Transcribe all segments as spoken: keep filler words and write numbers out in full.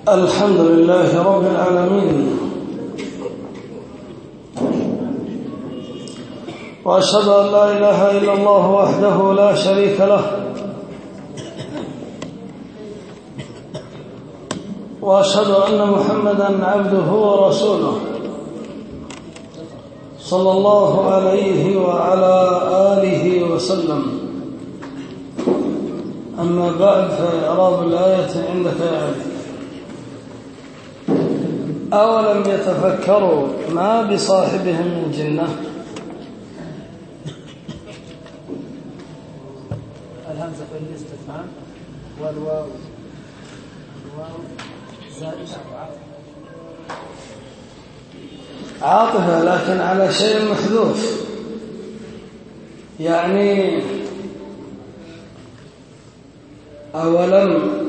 الحمد لله رب العالمين، وأشهد أن لا إله إلا الله وحده لا شريك له، وأشهد أن محمدا عبده ورسوله صلى الله عليه وعلى آله وسلم. أما بعد، فإعراب الآية عندك يا علي. أولم يتفكروا ما بصاحبهم من جنة. الهمزة في الاستفهام والواو الواو زائدة عاطفة لكن على شيء محذوف، يعني أولم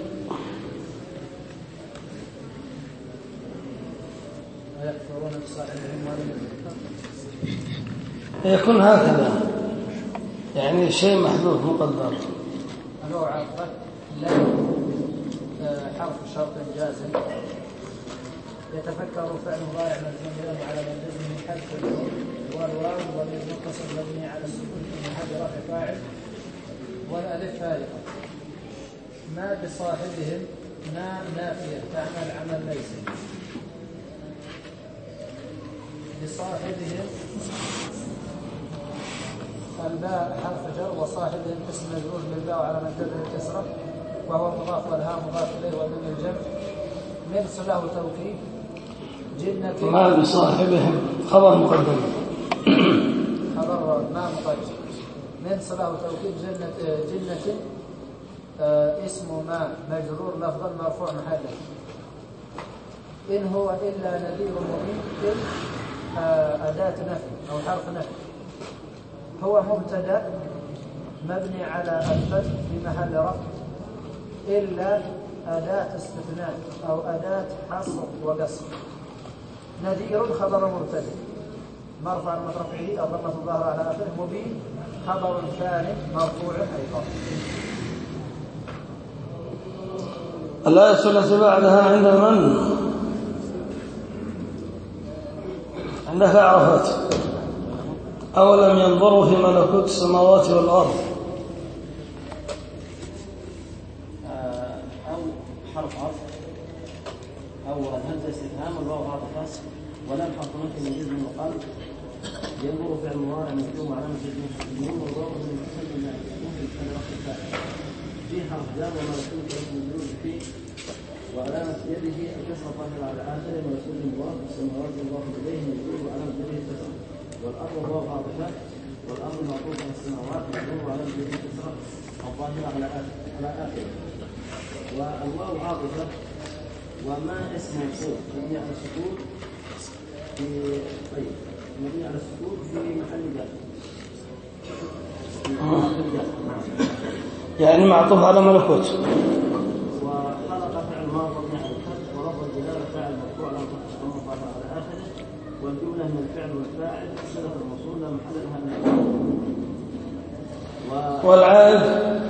يكون هكذا، يعني شيء محذوف مقدر. الواو عاطفة لا حرف شرط جازم. يتفكر فعل مضارع مجزوم له على منجزه من حذف والواو ضمير متصل مبني على السكون في محل رفع فاعل والالف فارقه. ما بصاحبهم ما نافيه تعمل عمل ليس. بصاحبهم الباء حرف جر وصاحبهم اسم مجرور بالباء على منجزه الكسره وهو مضاف والهاء مضاف اليه ومن الجمع. من صله توكيد جنة. ما بصاحبهم خبر مقدم. خبر ما مقدم. من صله توكيد جنة جنة آه اسم ما مجرور لفظا مرفوع محله. إن هو إلا نذير مبين. إن آه أداة نفي أو حرف نفي. هو مبتدأ مبني على الفتح في محل رفع. إلا أداة استثناء أو أداة حصر وقصر. نذير خبر مبتدأ مرفوع من رفعه الضمة الظاهرة على آخره. مبين خبر ثاني مرفوع أيضا. الآية التي بعدها عند من؟ عندك عرفت. أولم ينظروا في ملكوت السماوات والأرض. أو حرف عطف أو الهمزة استفهام والواو عاطفة ولم حرف نفي من جزم وقلب. ينظر فعل مضارع مجزوم وعلامة جزمه النون والواو من المحل ممكن تحل وقت الفاعل. في حرف جار ومرسول اسم مجرور فيه وعلامة يده الكسرة ظاهرة على آخره مرسول مضاف السماوات مضاف إليه مجرور وعلامة يده الكسرة والأرض واو عاطفة والأرض معطوف على السماوات مجرور وعلامة يده الكسرة الظاهرة على آخره على آخره. والواو عاطفة وما اسم موصول مبني على السكون في طيب مبني على السكون في محل جر. يعني معطوف على ملكوت. وخلق فعل ماضي مبني على الفتح ولفظ الجلاله فاعل مرفوع على الفتح ومضاف على اخره والجمله من الفعل والفاعل صله الموصول لا محل لها من و... والعائد.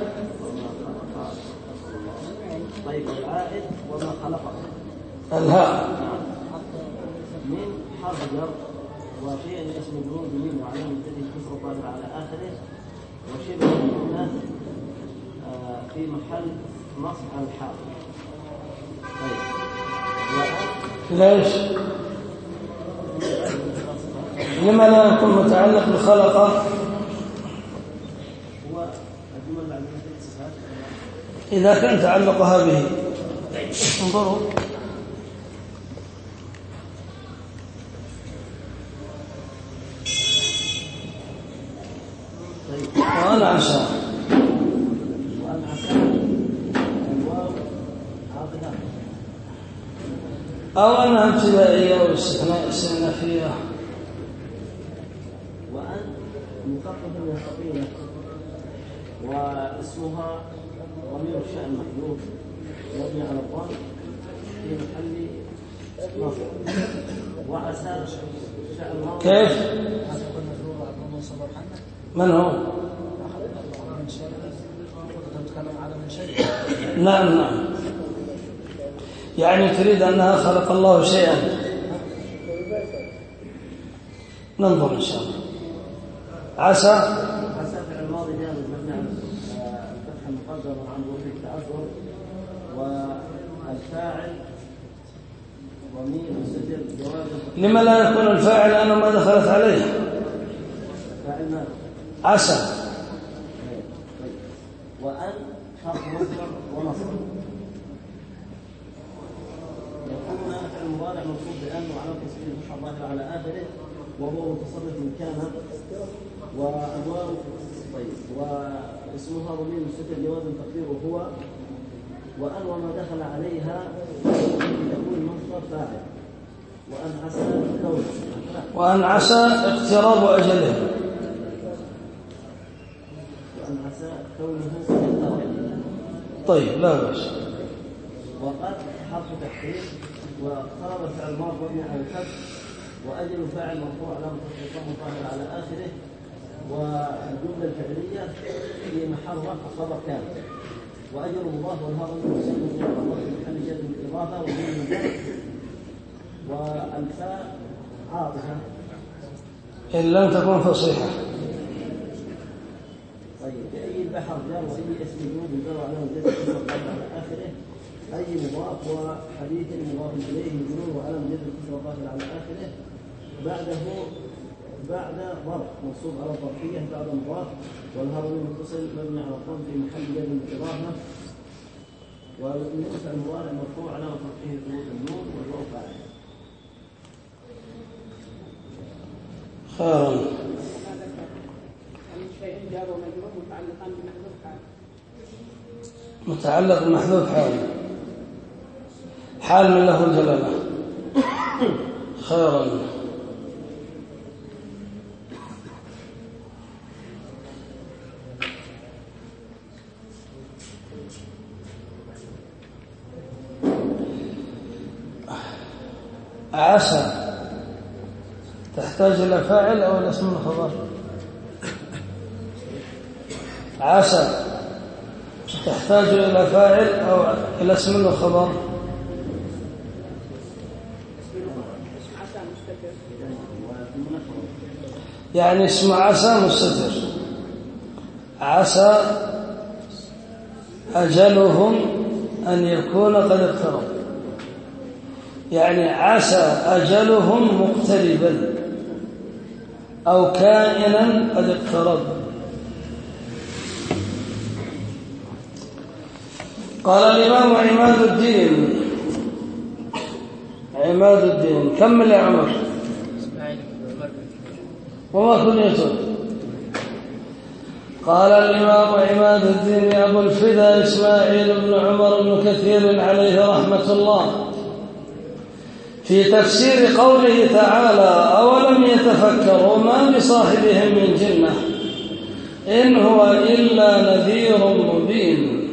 طيب والعائد وما خلقه الهاء من حرف جر وشيء اسم مجرور بميم وعلامه جره كسر ظاهر على اخره وشبه الجمله في محل نصب على الحال. طيب ليش؟ لما لا يكون متعلق بخلقه؟ هو الجمل بعد الصفات إذا كان تعلقها به. انظروا وأنا عسى وأن عسى الواو عاطفة أو أنها ابتدائية أو استئنافية. وأن مخففة من الثقيلة واسمها ضمير الشأن محذوف مبني على الضم في محل نصب. وعسى شأن ماضي كيف؟ من هو؟ نعم نعم. يعني تريد أنها خلق الله شيئا. ننظر إن شاء الله. عسى عسى فعل الماضي جاء مبني على الفتح المقدر عن ظهور التعذر، والفاعل ضمير مستتر جواز. لما لا يكون الفاعل أنه ما دخلت عليه؟ فاعل ماذا؟ عسى. وأن حرف مصدر ونصب. يكون فعل المضارع منصوب بأن وعلى تصريف الفتحة الظاهرة على آخره، وهو متصرف كان وأدوار. طيب، واسمها ضمير مستتر جواز تقديره هو، وأن وما دخل عليها يكون مصدر فاعل. وأن عسى كونه وأن عسى اقتراب أجله. وأن عسى كونه طيب لا بأس. وقد حرف تحقيق، واقترب فعل الماضي مبني على الفتح، وأجل فاعل مرفوع علامة الضمة ظاهرة على آخره، والجملة الفعلية في محل رفع خبر كان، وأجل مضاف والهاء المسلم في محل جر بالإضافة ومن الجر، والفاء عاطفة إن لم تكن فصيحة. طيب، بأي البحر جار وأي اسم جنود الجر علامة جر على آخره، أي مضاف وحديث مضاف إليه جنود وعلامة جر الظاهرة على آخره، بعده بعد ظرف منصوب على الظرفية بعد مضاف، والهاء المتصل مبني على الضم في محل جر بالإضافة، والنون فعل المضارع مرفوع علامة رفعه ثبوت النون والواو فاعل. خيرا. متعلق بمحذوف حال، حال من له الجلالة. خيرا. عسى تحتاج إلى فاعل أو إلى اسم الخبر؟ عسى تحتاج إلى فاعل أو إلى اسم الخبر؟ يعني اسم عسى مستتر. عسى أجلهم أن يكون قد اقترب، يعني عسى أجلهم مقتربا أو كائنا قد اقترب. قال الإمام عماد الدين عماد الدين كمل يا عمر. وما كنيته؟ قال الإمام عماد الدين أبو الفدا إسماعيل بن عمر بن كثير عليه رحمة الله في تفسير قوله تعالى أولم يتفكروا ما بصاحبهم من جنة إن هو إلا نذير مبين.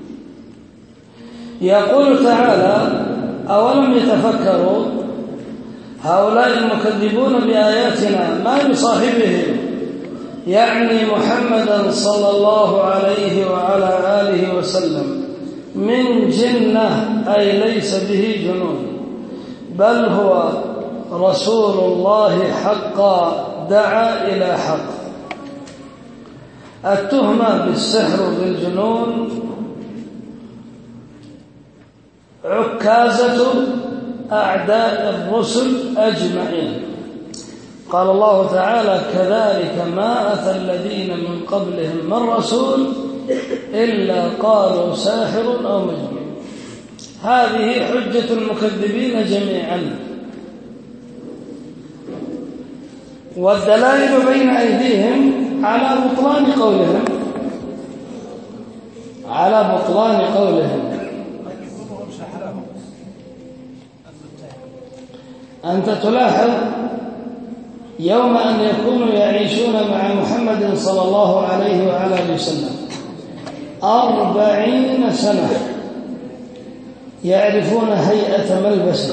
يقول تعالى أولم يتفكروا، هؤلاء المكذبون بآياتنا ما بصاحبهم يعني محمدا صلى الله عليه وعلى آله وسلم من جنة، أي ليس به جنون، بل هو رسول الله حقا دعا إلى حق. التهمة بالسحر بالجنون عكازة أعداء الرسل أجمعين. قال الله تعالى كذلك ما أتى الذين من قبلهم من رسول إلا قالوا ساحر أو مجنون. هذه حجة المكذبين جميعا، والدلائل بين أيديهم على بطلان قولهم على بطلان قولهم. أنت تلاحظ يوم أن يكونوا يعيشون مع محمد صلى الله عليه وعلى آله وسلم أربعين سنة، يعرفون هيئة ملبسه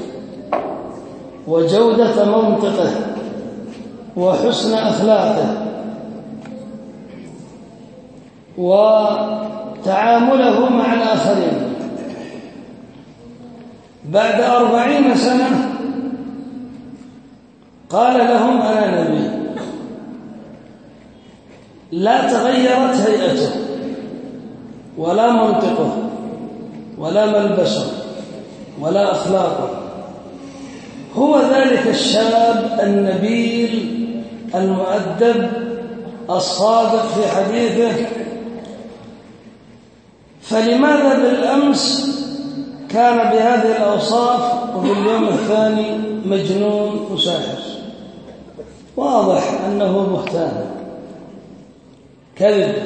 وجودة منطقه وحسن أخلاقه وتعامله مع الآخرين، بعد أربعين سنة قال لهم أنا نبي، لا تغيرت هيئته ولا منطقه ولا ملبسه ولا أخلاقه، هو ذلك الشاب النبيل المؤدب الصادق في حديثه. فلماذا بالأمس كان بهذه الأوصاف وباليوم الثاني مجنون وساحر؟ واضح أنه بهتان كذب.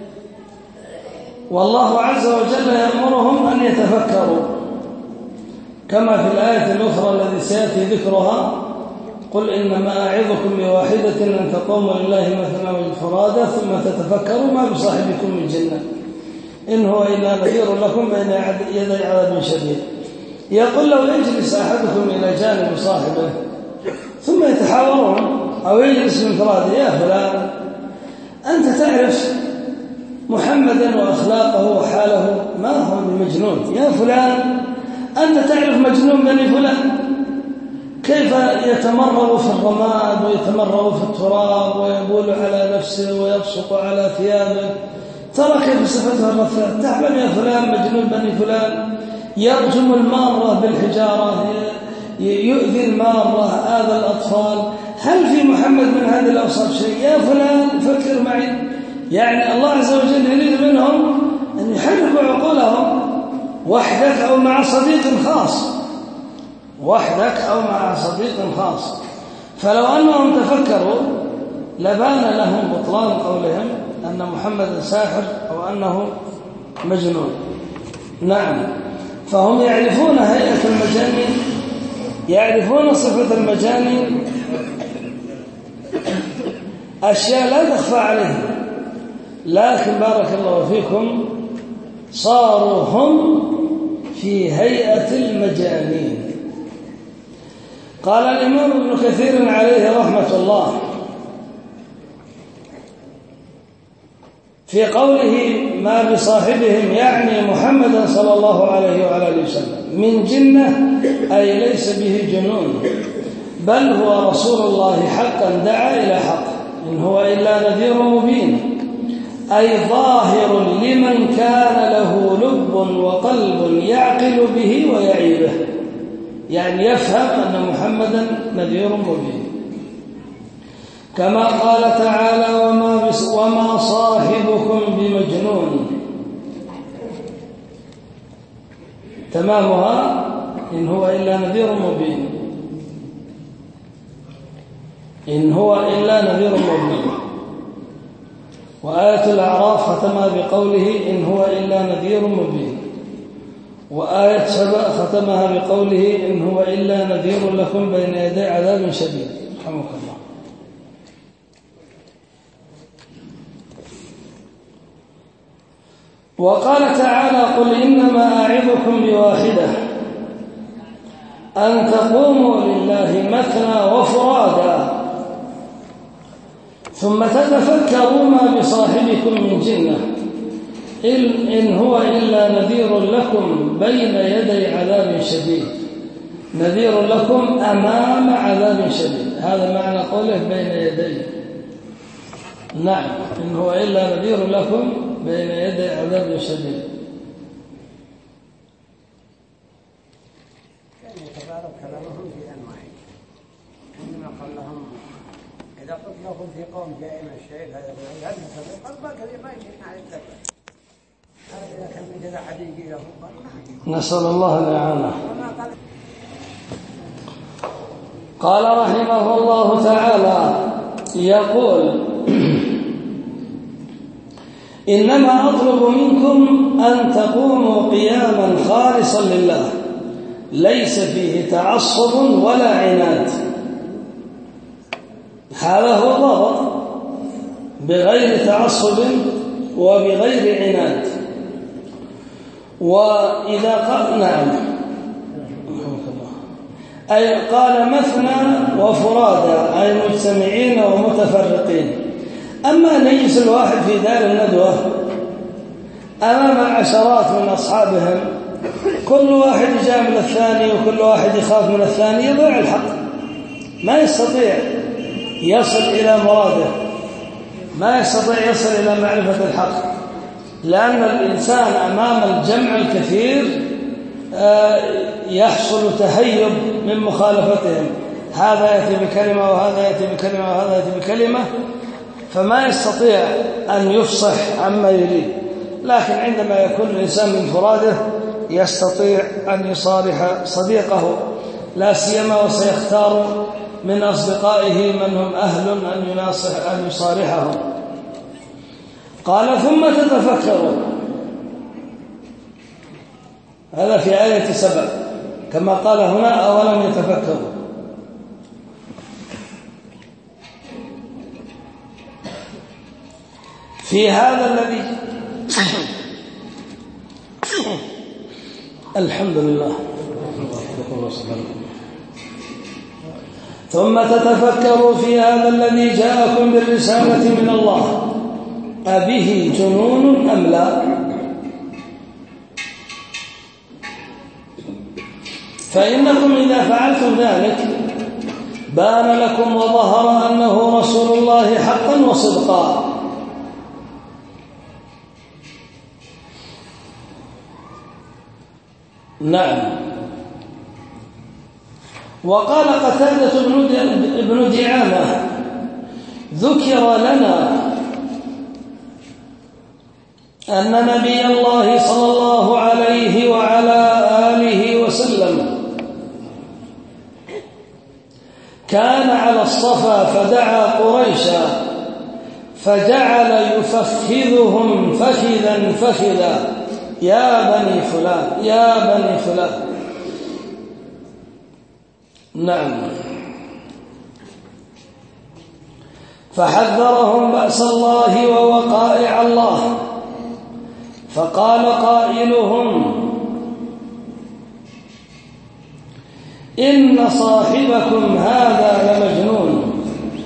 والله عز وجل يأمرهم أن يتفكروا كما في الآية الأخرى التي سيأتي ذكرها: قل إنما أعظكم بواحدة أن تقوموا لله مثنى وفرادى ثم تتفكروا ما بصاحبكم من جنة إن هو إلا نذير لكم بين يدي عذاب شديد. يقول لو يجلس أحدكم إلى جانب صاحبه ثم يتحاورون، أو يجلس من فراده: يا فلان أنت تعرف محمدا وأخلاقه وحاله، ما هو بمجنون. يا فلان أنت تعرف مجنون بني فلان كيف يتمرغ في الرماد ويتمرغ في التراب ويبول على نفسه ويبصق على ثيابه، ترى كيف صفته الرفاه. تعلم يا فلان مجنون بني فلان يرجم المارة بالحجارة، يؤذي المارة، آذى الأطفال. هل في محمد من هذه الأوصاف شيء؟ يا فلان فكر معي. يعني الله عز وجل يريد منهم أن يحركوا عقولهم وحدك أو مع صديق خاص، وحدك أو مع صديق خاص. فلو أنهم تفكروا لبان لهم بطلان قولهم أن محمد ساحر أو أنه مجنون. نعم، فهم يعرفون هيئة المجانين، يعرفون صفة المجانين، أشياء لا تخفى عليهم، لكن بارك الله فيكم صاروا هم في هيئة المجانين. قال الإمام ابن كثير عليه رحمة الله في قوله ما بصاحبهم، يعني محمدا صلى الله عليه وعلى اله وسلم، من جنة أي ليس به جنون، بل هو رسول الله حقا دعا إلى حق، إن هو إلا نذير مبين، أي ظاهر لمن كان له لب وقلب يعقل به ويعي به، يعني يفهم أن محمدا نذير مبين. كما قال تعالى وما, وما صاحبكم بمجنون، تمامها إن هو إلا نذير مبين، إن هو إلا نذير مبين. وآية الأعراف ختمها بقوله إن هو إلا نذير مبين، وآية سبأ ختمها بقوله إن هو إلا نذير لكم بين يدي عذاب شديد. رحمك الله. وقال تعالى قل إنما أعظكم بواحدة أن تقوموا لله مثنى وفرادا ثم تتفكروا ما بصاحبكم من جنة إن هو إلا نذير لكم بين يدي عذاب شديد. نذير لكم أمام عذاب شديد، هذا معنى قوله بين يدي. نعم، إن هو إلا نذير لكم بين يدي عذاب شديد. كان يتبارك كلامهم في أنواع، عندما قال لهم إذا قلت لكم في قوم جائم الشيء هذا هذا قال ما كذا ما يجينا على الذكر هذا إذا كان من جذا حديقي له قال نسأل الله الإعانة. قال رحمه الله تعالى يقول إنما أطلب منكم أن تقوموا قياما خالصا لله ليس فيه تعصب ولا عناد. هذا هو ضابط، بغير تعصب وبغير عناد. وإذا قال نعم أي قال مثنى وفرادا أي مجتمعين ومتفرقين. أما أن يجلس الواحد في دار الندوة أمام عشرات من أصحابهم كل واحد يجامل الثاني وكل واحد يخاف من الثاني يضيع الحق، ما يستطيع يصل إلى مراده، ما يستطيع يصل إلى معرفة الحق، لأن الإنسان أمام الجمع الكثير يحصل تهيب من مخالفتهم، هذا يأتي بكلمة وهذا يأتي بكلمة وهذا يأتي بكلمة، فما يستطيع أن يفصح عما يريد. لكن عندما يكون الإنسان من فراده يستطيع أن يصارح صديقه، لا سيما وسيختار من أصدقائه من هم أهل أن يناصح أن يصارحهم. قال ثم تتفكروا، هذا في آية سبع كما قال هنا أولم يتفكروا. في هذا الذي الحمد لله. ثم تتفكروا في هذا الذي جاءكم بالرسالة من الله أبه جنون أم لا؟ فإنكم إذا فعلتم ذلك بان لكم وظهر أنه رسول الله حقا وصدقا. نعم. وقال قتادة بن دعامة ذكر لنا أن نبي الله صلى الله عليه وعلى آله وسلم كان على الصفا فدعا قريشا فجعل يفخذهم فخذا فخذا يا بني فلان يا بني فلان. نعم. فحذرهم بأس الله ووقائع الله، فقال قائلهم إن صاحبكم هذا لمجنون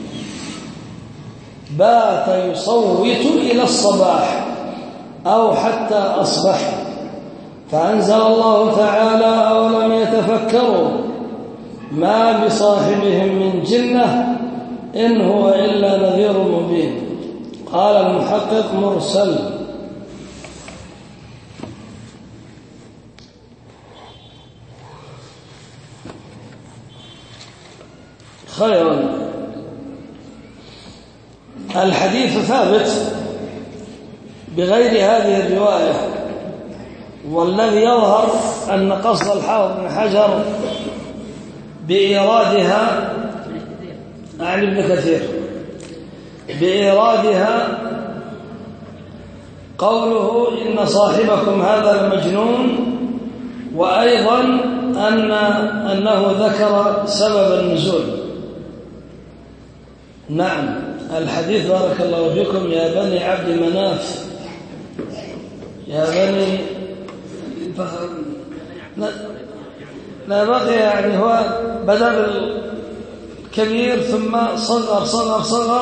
بات يصوت إلى الصباح أو حتى أصبح. فأنزل الله تعالى أولم يتفكروا ما بصاحبهم من جنة إن هو إلا نذير مبين. قال المحقق مرسل. خيرا. الحديث ثابت بغير هذه الرواية، والذي يظهر أن قصد الحافظ بن حجر بإيرادها عن ابن كثير بإيرادها قوله إن صاحبكم هذا المجنون، وأيضا أن أنه ذكر سبب النزول. نعم. الحديث بارك الله فيكم يا بني عبد مناف يا بني لا, لا بقي، يعني هو بدأ بالكبير ثم صغر صغر صغر.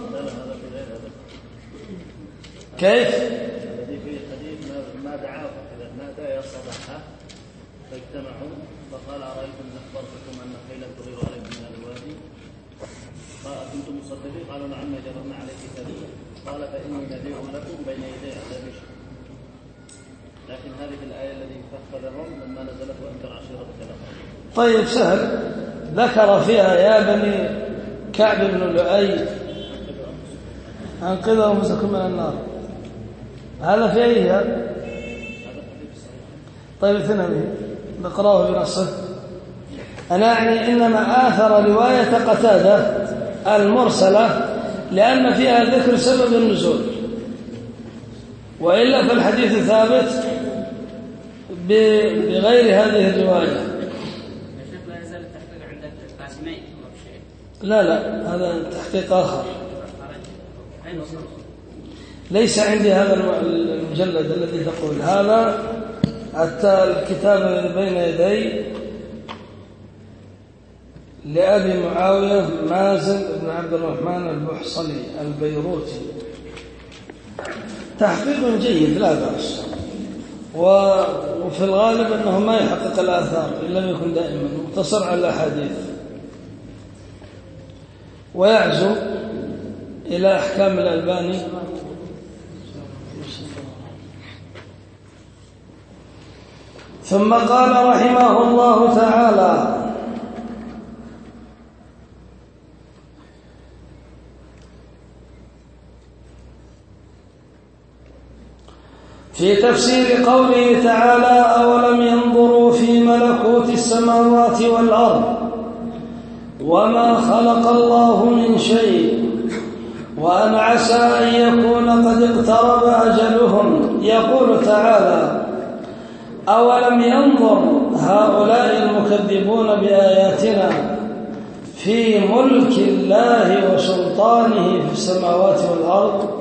كيف؟ الذي في الحديث ما دعاه إذا نادى يا صباحا فاجتمعوا فقال أرأيتم إن أخبرتكم أن خيلا تغير عليكم من الوادي فأنتم مصدقين؟ قالوا نعم جربنا عليك كذبا. قال فإني نذير لكم بين يدي عذاب شديد. لكن هذه الآية التي فخذهم لما نزلت وأنذر عشيرتك الأقربين. طيب سهل. ذكر فيها يا بني كعب بن لؤي أنقذوا أنفسكم من النار. هذا في أي هذا؟ طيب اثنين نقرأه بنصه. أنا أعني إنما آثر رواية قتادة المرسلة لأن فيها ذكر سبب النزول، وإلا فالحديث ثابت بغير هذه الرواية. لا لا هذا تحقيق آخر، ليس عندي هذا المجلد الذي تقول. هذا الكتاب الذي بين يدي لأبي معاوية مازن بن عبد الرحمن البحصلي البيروتي، تحقيق جيد لا بأس. وفي الغالب أنه ما يحقق الآثار إن لم يكن دائما مقتصر على الأحاديث، ويعزو إلى أحكام الألباني. ثم قال رحمه الله تعالى: في تفسير قوله تعالى: أولم ينظروا في ملكوت السماوات والأرض وما خلق الله من شيء وأن عسى أن يكون قد اقترب أجلهم. يقول تعالى: أولم ينظر هؤلاء المكذبون بآياتنا في ملك الله وسلطانه في السماوات والأرض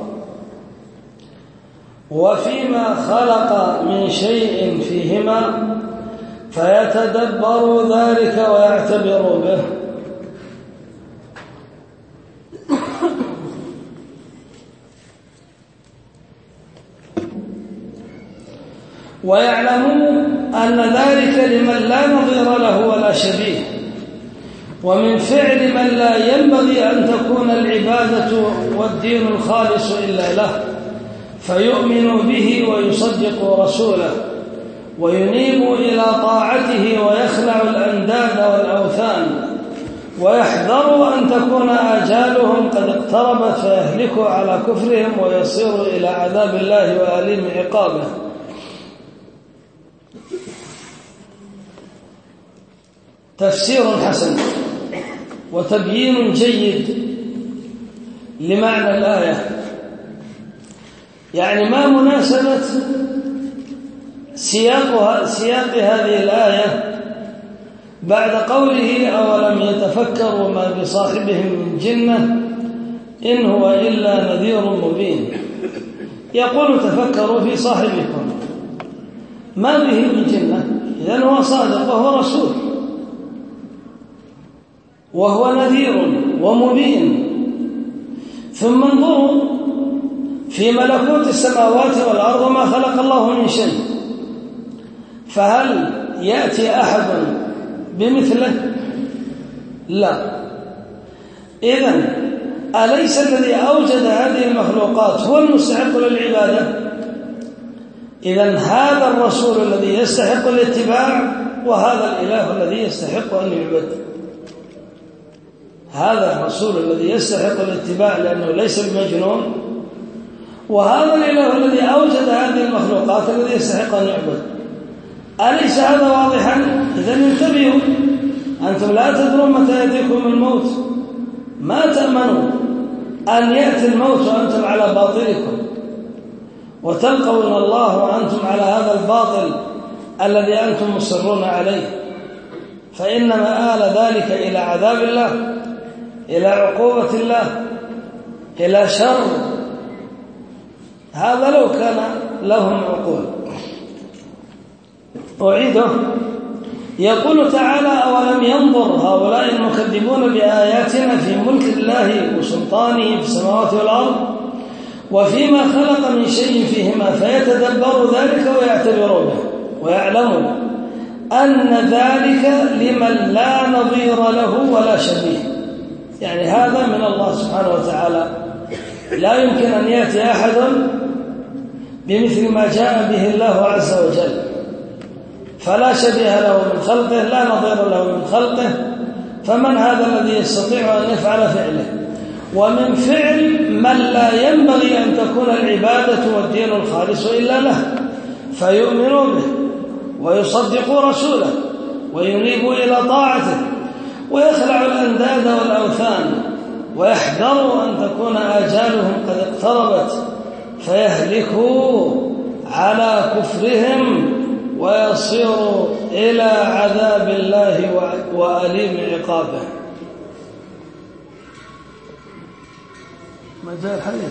وفيما خلق من شيء فيهما فيتدبروا ذلك ويعتبروا به. ويعلمون أن ذلك لمن لا نظير له ولا شبيه، ومن فعل من لا ينبغي أن تكون العبادة والدين الخالص إلا له، فيؤمن به ويصدق رسوله وينيب إلى طاعته ويخلع الأنداد والأوثان، ويحذر أن تكون آجالهم قد اقتربت فيهلكوا على كفرهم ويصيروا إلى عذاب الله وأليم عقابه. تفسير حسن وتبيين جيد لمعنى الآية. يعني ما مناسبة سياق سياق هذه الآية بعد قوله: أولم يتفكروا ما بصاحبهم من جنة إن هو إلا نذير مبين. يقول: تفكروا في صاحبكم، ما به من جنة، إذن هو صادق وهو رسول وهو نذير ومبين. ثم انظروا في ملكوت السماوات والأرض وما خلق الله من شيء، فهل يأتي أحد بمثله؟ لا. إذن أليس الذي أوجد هذه المخلوقات هو المستحق للعبادة؟ إذن هذا الرسول الذي يستحق الاتباع، وهذا الإله الذي يستحق أن يعبد. هذا الرسول الذي يستحق الاتباع لأنه ليس بمجنون، وهذا الإله الذي أوجد هذه المخلوقات الذي يستحق أن يعبد. أليس هذا واضحا؟ إذن انتبهوا، أنتم لا تدرون متى يأتيكم الموت، ما تأمنوا أن يأتي الموت وأنتم على باطلكم وتلقون الله وأنتم على هذا الباطل الذي أنتم مصرون عليه، فإن مآل ذلك إلى عذاب الله، إلى عقوبة الله، إلى شر. هذا لو كان لهم عقول. أعيده. يقول تعالى: أولم ينظر هؤلاء المكذبون بآياتنا في ملك الله وسلطانه في السماوات والأرض وفيما خلق من شيء فيهما فيتدبروا ذلك ويعتبروا به، ويعلموا أن ذلك لمن لا نظير له ولا شبيه. يعني هذا من الله سبحانه وتعالى، لا يمكن أن يأتي أحد بمثل ما جاء به الله عز وجل، فلا شبيه له من خلقه، لا نظير له من خلقه. فمن هذا الذي يستطيع أن يفعل فعله؟ ومن فعل من لا ينبغي أن تكون العبادة والدين الخالص إلا له، فيؤمنوا به ويصدقوا رسوله وينيبوا إلى طاعته ويخلعوا الأنداد والأوثان، ويحذروا أن تكون آجالهم قد اقتربت فيهلكوا على كفرهم ويصيروا إلى عذاب الله وأليم عقابه. مجال حديث.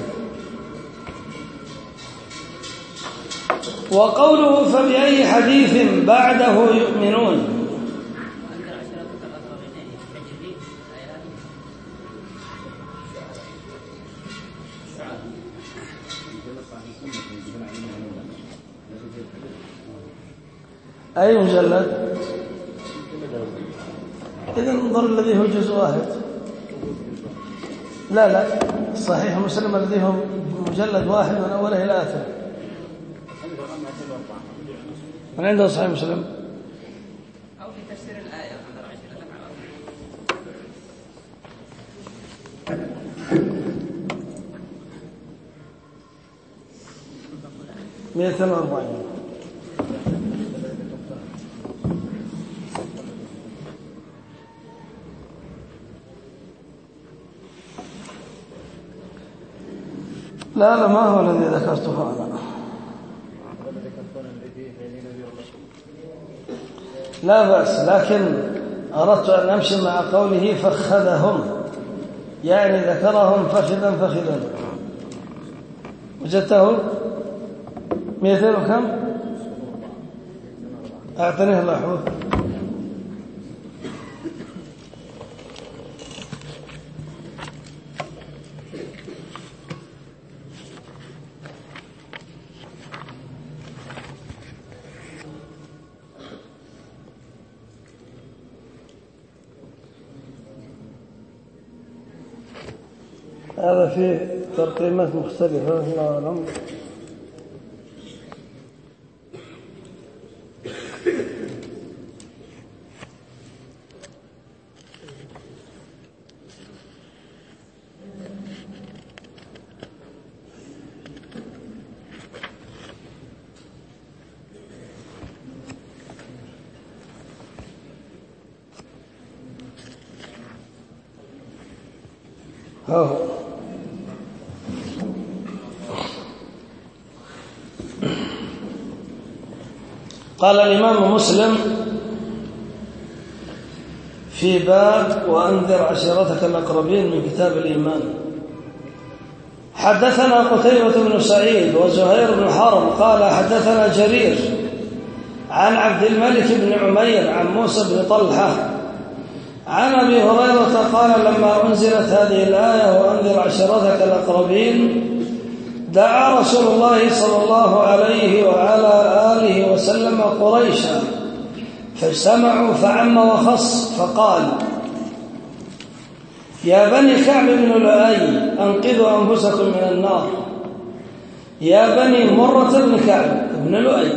وقوله: فبأي حديث بعده يؤمنون. أي مجلد؟ إذا انظر الذي هو جزء واحد. لا لا صحيح مسلم الذي هو مجلد واحد من أوله إلى آخره. من عنده صحيح مسلم أو في تفسير الآية أنذر عشيرتك على مئتين وأربعين. لا لا ما هو الذي ذكرته أنا. لا بأس، لكن أردت أن أمشي مع قوله فخذهم، يعني ذكرهم فخذا فخذا. وجدته مئتين وكم؟ أعطنيه الله. هذا في ترقيمات مختلفة الله أعلم. هو قال الإمام مسلم في باب وأنذر عشيرتك الأقربين من كتاب الإيمان. حدثنا قتيبة بن سعيد وزهير بن حرب قال حدثنا جرير عن عبد الملك بن عمير عن موسى بن طلحة عن أبي هريرة قال لما أنزلت هذه الآية وأنذر عشيرتك الأقربين دعا رسول الله صلى الله عليه وعلى آله وسلم قريشا فاجتمعوا فعم وخص فقال يا بني كعب بن لؤي أنقذوا أنفسكم من النار، يا بني مرة بن كعب بن لؤي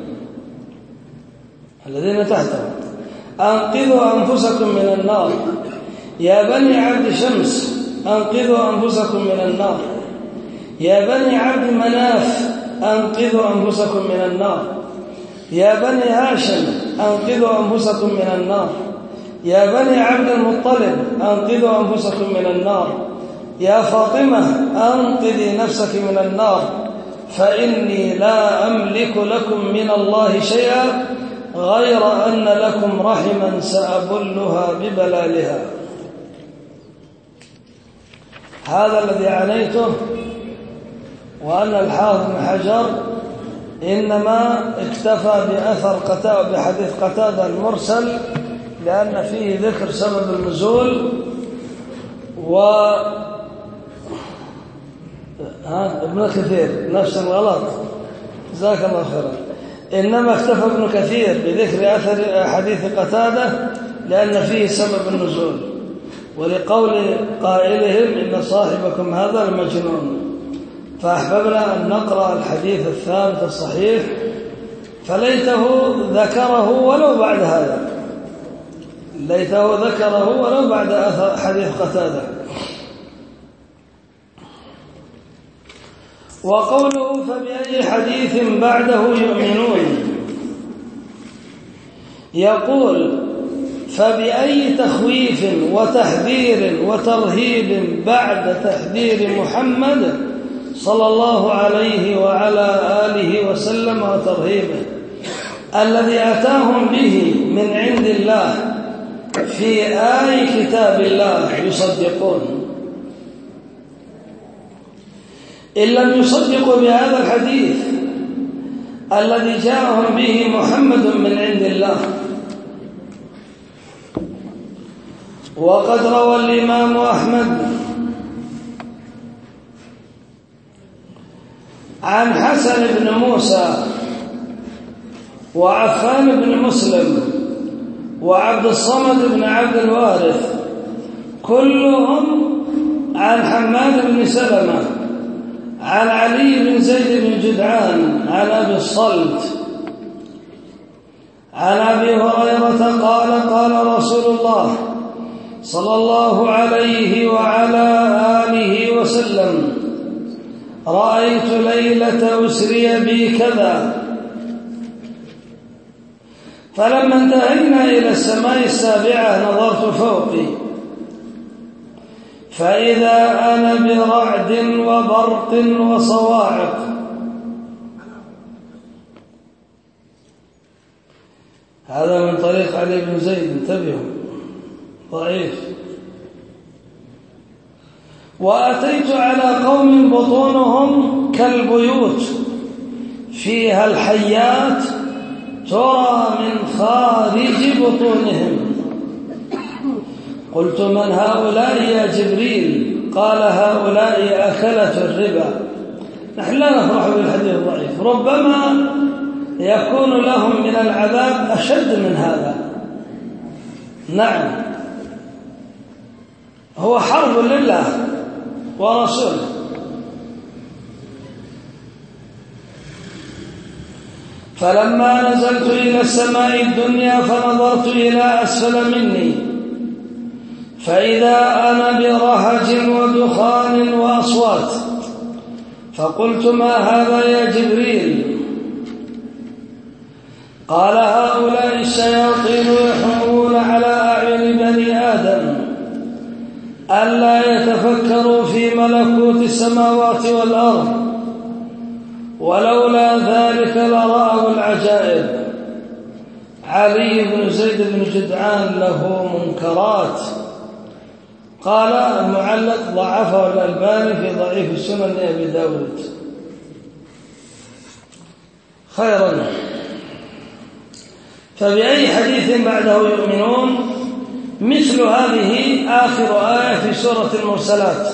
الذين تحتهم أنقذوا أنفسكم من النار، يا بني عبد شمس أنقذوا أنفسكم من النار، يا بني عبد مناف أنقذوا أنفسكم من النار، يا بني هاشم أنقذوا أنفسكم من النار، يا بني عبد المطلب أنقذوا أنفسكم من النار، يا فاطمة أنقذي نفسك من النار فإني لا أملك لكم من الله شيئا غير أن لكم رحما سأبلها ببلالها. هذا الذي عنيته، وأن الحافظ بن حجر إنما اكتفى بأثر قتادة بحديث قتادة المرسل لأن فيه ذكر سبب النزول، و ها ابن كثير نفس الغلط جزاك الله خيرا، إنما اكتفى ابن كثير بذكر أثر حديث قتادة لأن فيه سبب النزول، ولقول قائلهم إن صاحبكم هذا المجنون، فأحببنا أن نقرأ الحديث الثابت الصحيح فليته ذكره ولو بعد هذا، ليته ذكره ولو بعد حديث قتادة. وقوله فبأي حديث بعده يؤمنون، يقول فبأي تخويف وتحذير وترهيب بعد تحذير محمد صلى الله عليه وعلى آله وسلم وترهيبه الذي أتاهم به من عند الله في آي كتاب الله يصدقون. إن لم يصدقوا بهذا الحديث الذي جاءهم به محمد من عند الله. وقد روى الإمام أحمد عن حسن بن موسى وعفان بن مسلم وعبد الصمد بن عبد الوارث كلهم عن حماد بن سلمة عن علي بن زيد بن جدعان عن أبي الصلت عن أبي هريرة قال قال رسول الله صلى الله عليه وعلى آله وسلم رأيت ليلة أسري بي كذا فلما انتهينا إلى السماء السابعة نظرت فوقي فإذا أنا برعد وبرق وصواعق. هذا من طريق علي بن زيد، انتبهوا، ضعيف. وأتيت على قوم بطونهم كالبيوت فيها الحيات ترى من خارج بطونهم. قلت من هؤلاء يا جبريل؟ قال هؤلاء أكلة الربا. نحن لا نفرح بالحديث الضعيف، ربما يكون لهم من العذاب أشد من هذا. نعم، هو حرب لله ورسوله. فلما نزلت إلى السماء الدنيا فنظرت إلى أسفل مني فإذا أنا برهج ودخان وأصوات، فقلت ما هذا يا جبريل؟ قال هؤلاء الشياطين يحمون على أعين بني آدم ألا يتفكروا في ملكوت السماوات والأرض، ولولا ذلك لرأوا العجائب. علي بن زيد بن جدعان له منكرات. قال المعلق ضعفه الألباني في ضعيف السنن أبي داود. خيرا، فبأي حديث بعده يؤمنون؟ مثل هذه آخر آية في سورة المرسلات،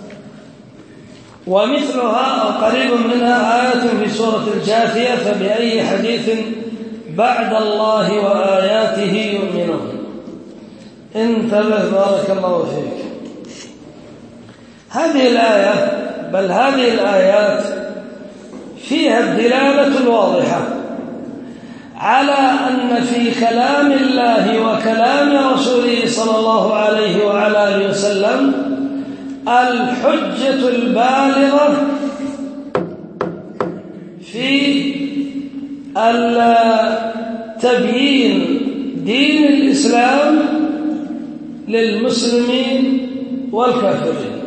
ومثلها أو قريب منها آية في سورة الجاثية. فبأي حديث بعد الله وآياته يؤمنون؟ انتبه بارك الله فيك. هذه الآية بل هذه الآيات فيها الدلالة الواضحة على أن في كلام الله وكلام رسوله صلى الله عليه وعلى آله وسلم الحجة البالغة في تبيين دين الإسلام للمسلمين والكافرين.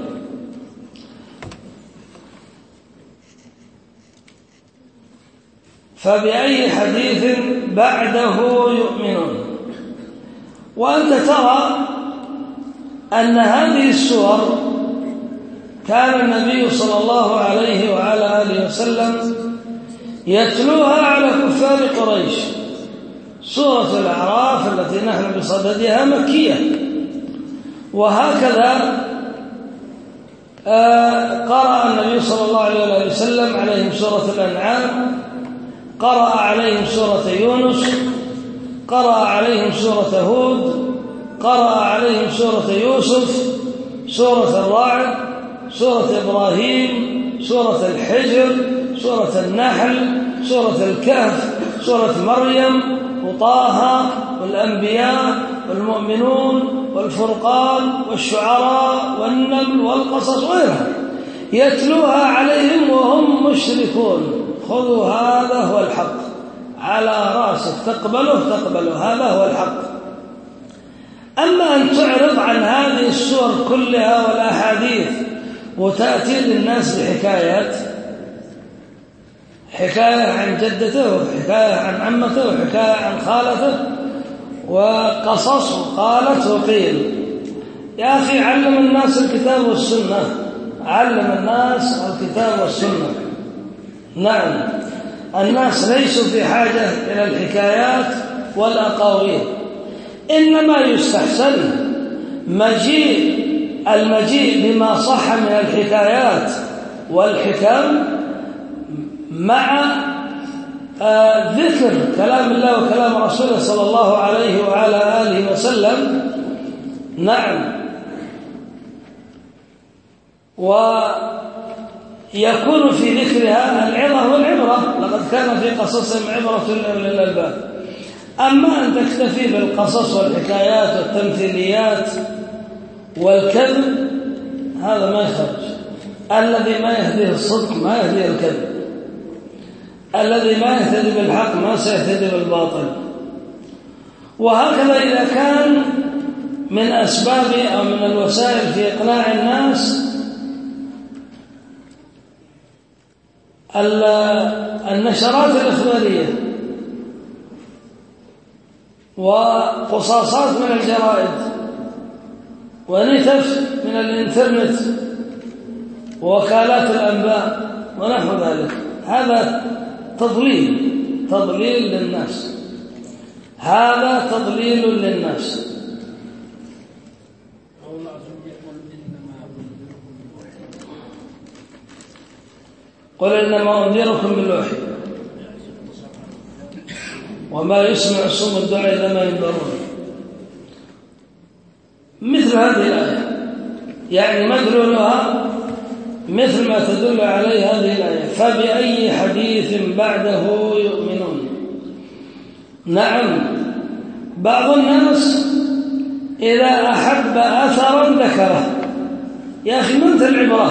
فبأي حديث بعده يؤمنون؟ وأنت ترى أن هذه السور كان النبي صلى الله عليه وعلى آله وسلم يتلوها على كفار قريش. سورة الأعراف التي نحن بصددها مكية، وهكذا قرأ النبي صلى الله عليه وسلم عليهم سورة الأنعام، قرأ عليهم سورة يونس، قرأ عليهم سورة هود، قرأ عليهم سورة يوسف، سورة الرعد، سورة إبراهيم، سورة الحجر، سورة النحل، سورة الكهف، سورة مريم، وطه، والأنبياء، والمؤمنون، والفرقان، والشعراء، والنمل، والقصص وغيرها، يتلوها عليهم وهم مشركون. خذوا هذا هو الحق على راسك، تقبله تقبله، هذا هو الحق. أما أن تعرض عن هذه السور كلها والأحاديث وتأتي للناس بحكايات، حكاية عن جدته وحكاية عن عمته وحكاية عن خالته وقصص وقالت وقيل. يا أخي علم الناس الكتاب والسنة، علم الناس الكتاب والسنة. نعم، الناس ليسوا في حاجة إلى الحكايات والأقاويل، إنما يستحسن مجيء المجيء بما صح من الحكايات والحكم مع آه ذكر كلام الله وكلام رسوله صلى الله عليه وعلى آله وسلم نعم، ويكون في ذكرها العظة والعبرة، لقد كان في قصصهم عبرة للألباب. أما أن تكتفي بالقصص والحكايات والتمثيليات والكذب هذا ما يخرج. الذي ما يهديه الصدق ما يهديه الكذب، الذي ما يهتدي بالحق ما سيهتدي بالباطل. وهكذا إذا كان من أسباب أو من الوسائل في إقناع الناس النشرات الإخبارية وقصاصات من الجرائد ونتف من الإنترنت ووكالات الأنباء ونحو ذلك، هذا تضليل تضليل للناس، هذا تضليل للناس. قل إنما أنذركم بالوحي وما يسمع الصم الدعاء إذا ما ينذرون. مثل هذه الآية يعني مدلولها مثل ما تدل عليه هذه الآية، فبأي حديث بعده يؤمنون. نعم، بعض الناس إذا أحب أثرا ذكره، يا أخي منت العبرة،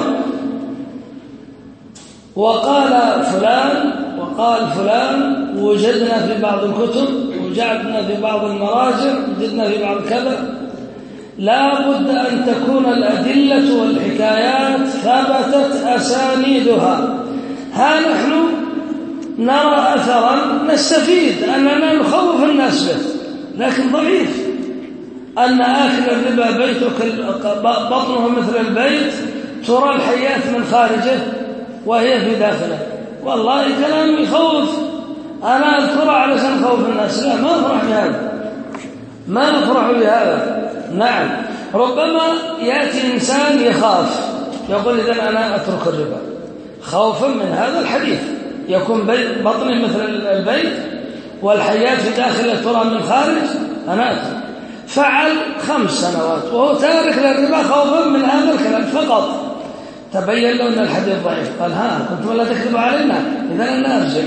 وقال فلان وقال فلان، وجدنا في بعض الكتب، وجدنا في بعض المراجع، وجدنا في بعض كذا. لا بد أن تكون الأدلة والحكايات ثبتت أسانيدها. ها نحن نرى أثرا نستفيد أننا نخوف الناس به، لكن ضعيف. أن آكل الربا بيتك بطنه مثل البيت، ترى الحيات من خارجه وهي في داخله. والله كلام يخوف، أنا أذكره علشان خوف الناس، لا ما أفرح بهذا، ما أفرح بهذا. نعم، ربما يأتي إنسان يخاف يقول إذن أنا أترك الربا خوفا من هذا الحديث، يكون بطني مثل البيت والحياة في داخله ترى من خارج، أنا أترك. فعل خمس سنوات وهو تارك للربا خوفا من هذا الكلام فقط. تبين له أن الحديث ضعيف، قال ها كنتم ولا تكذبوا علينا، إذن أنا أرجع.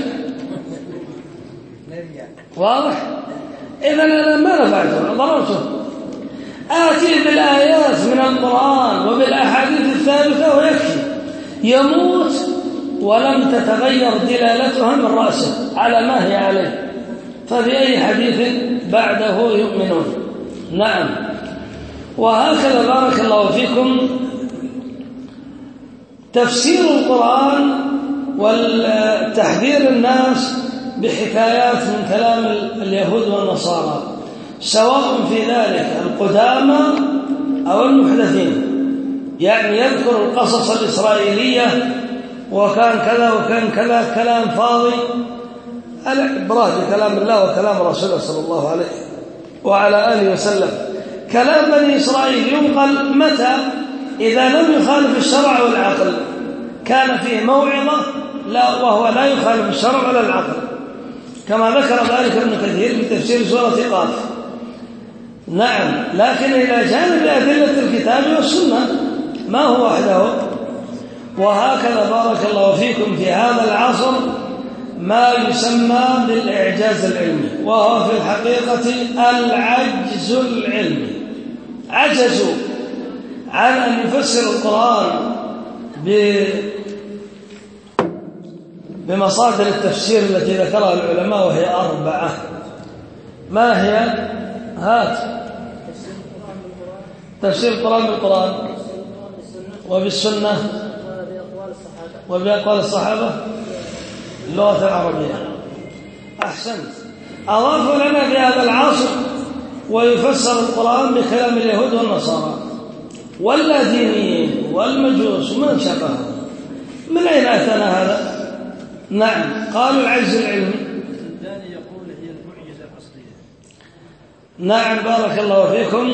واضح؟ إذن أنا ما نفعته، ضررته. آتي بالآيات من القرآن وبالأحاديث الثابتة ويكفي، يموت ولم تتغير دلالتها من رأسه على ما هي عليه. فبأي حديث بعده يؤمنون. نعم، وهكذا بارك الله فيكم تفسير القرآن والتحذير الناس بحكايات من كلام اليهود والنصارى، سواء في ذلك القدامى أو المحدثين. يعني يذكر القصص الإسرائيلية وكان كذا وكان كذا، كلام فاضي. العبرة بكلام الله وكلام رسوله صلى الله عليه وعلى آله وسلم. كلام بني إسرائيل ينقل متى؟ إذا لم يخالف الشرع والعقل، كان فيه موعظة لا وهو لا يخالف الشرع ولا العقل، كما ذكر ذلك ابن كثير في تفسير سورة قاف. نعم، لكن إلى جانب أدلة الكتاب والسنة ما هو وحده. وهكذا بارك الله فيكم في هذا العصر ما يسمى بالإعجاز العلمي، وهو في الحقيقة العجز العلمي. عجزوا عن أن يفسر القرآن بمصادر التفسير التي ذكرها العلماء، وهي أربعة. ما هي؟ هات تفسير القرآن بالقرآن وبالسنة وبأقوال الصحابة اللغة العربية. أحسنت، أضافوا لنا في هذا العصر ويفسر القرآن بكلام اليهود والنصارى واللادينيين والمجوس ومن شابههم. من أين أتانا هذا؟ نعم، قالوا العجز العلمي. الثاني يقول هي المعجزة الأصلية. نعم، بارك الله فيكم.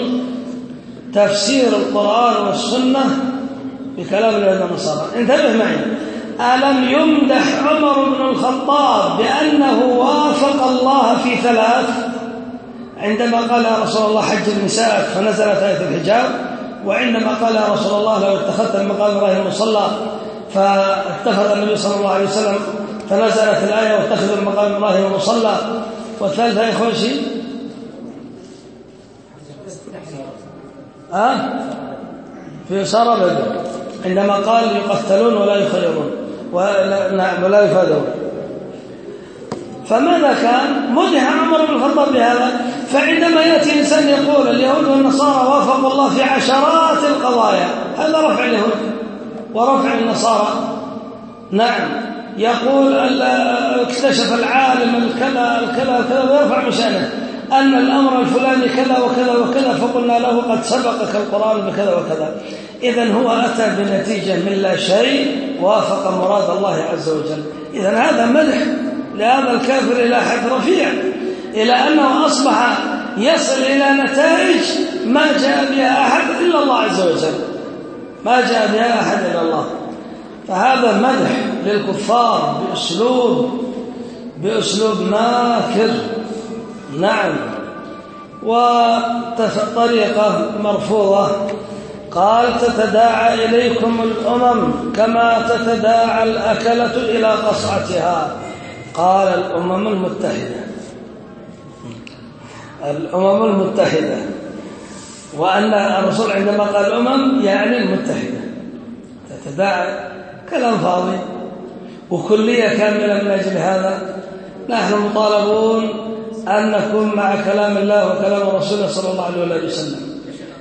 تفسير القرآن والسنة بكلام اليهود والنصارى. انتبه معي، ألم يمدح عمر بن الخطاب بأنه وافق الله في ثلاث عندما قال يا رسول الله حج النساء فنزلت آية الحجاب، وعندما قال يا رسول الله لو اتخذت المقام إبراهيم مصلى فاتخذ النبي صلى الله عليه وسلم فنزلت الآية واتخذ المقام إبراهيم مصلى. والثالثة يا إخوان شيء أه؟ في سارة بدر عندما قال يقتلون ولا يخيرون ولا, ولا يفادون. فماذا كان؟ مدح عمر بن الخطاب بهذا. فعندما يأتي إنسان يقول اليهود والنصارى وافقوا الله في عشرات القضايا، هذا رفع اليهود ورفع النصارى. نعم، يقول اكتشف العالم الكذا الكذا الكذا ويرفع مشانه أن الأمر الفلاني كذا وكذا وكذا، فقلنا له قد سبقك القرآن بكذا وكذا. إذن هو أتى بنتيجة من لا شيء وافق مراد الله عز وجل. إذن هذا مدح لهذا الكافر إلى حد رفيع، إلى أنه أصبح يصل إلى نتائج ما جاء بها أحد إلا الله عز وجل، ما جاء بها أحد إلا الله. فهذا مدح للكفار بأسلوب بأسلوب ماكر. نعم. وطريقة مرفوضة قال تتداعى إليكم الأمم كما تتداعى الأكلة إلى قصعتها. قال الأمم المتحدة، الأمم المتحدة، وأن الرسول عندما قال الأمم يعني المتحدة. تتداعى كلام فاضي وكلية كاملة. من أجل هذا نحن مطالبون أن نكون مع كلام الله وكلام رسوله صلى الله عليه وسلم.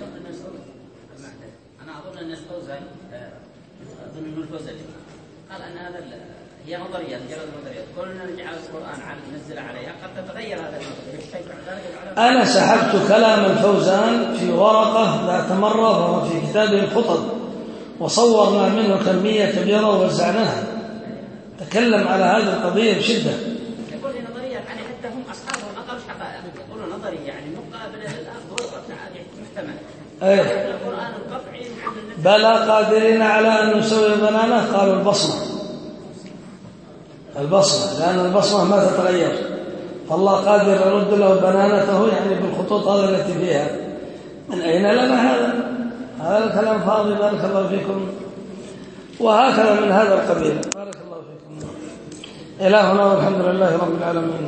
أنا أظن أن الفوزان أظن أن الفوزان قال أن هذا هي نظريات مجرد نظريات، كلنا نجعل القرآن على ننزل عليها قد تتغير هذا النظر. أنا سحبت كلام الفوزان في ورقة ذات مرة في كتابه الخطب، وصورنا منه كمية كبيرة ووزعناها. تكلم على هذه القضية بشدة. يقول لي نظريات يعني حتى هم أصحابهم أقل حقائق، يقولون نظرية يعني مقابلة للأرض محتمل. أيه. القرآن القطعي بلى قادرين على أن نسوي بنانه. قالوا البصمة، البصمة، لأن البصمة ما تتغير، فالله قادر يرد له بنانته يعني بالخطوط هذه التي فيها. من أين لنا هذا؟ هذا الكلام فاضي. بارك الله فيكم. وهكذا من هذا القبيل. بارك الله فيكم. إلهنا والحمد لله رب العالمين.